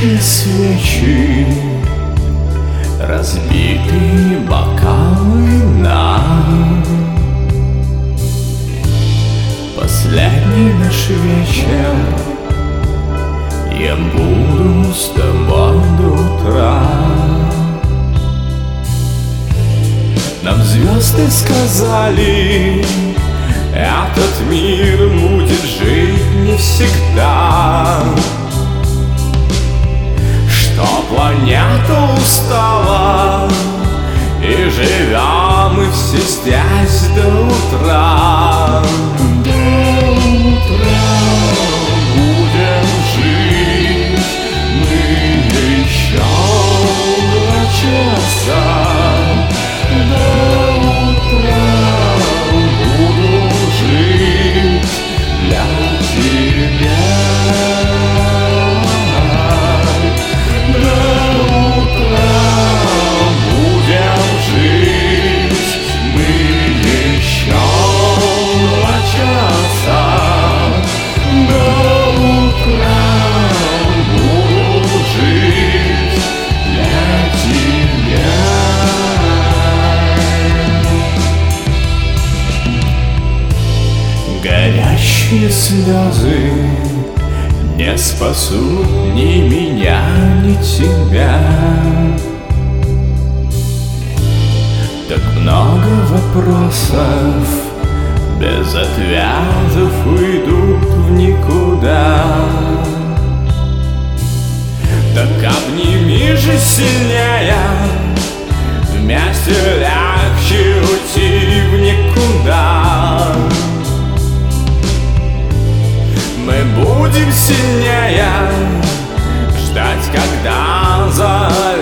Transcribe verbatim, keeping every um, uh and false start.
горящие свечи, разбитые бокалы на последний наш вечер. Я буду с тобой до утра. Нам звезды сказали, этот мир будет жить не всегда, что планета устала, и живем мы все здесь до утра. До утра будем жить мы еще два часа. До утра буду жить для тебя. До утра будем жить мы еще два часа. До утра буду жить для тебя. Горящие слезы не спасут ни меня, ни тебя. Так много вопросов без ответов уйдут в никуда. Так обними же сильнее, вместе легче уйти в никуда. Мы будем сильнее ждать, когда за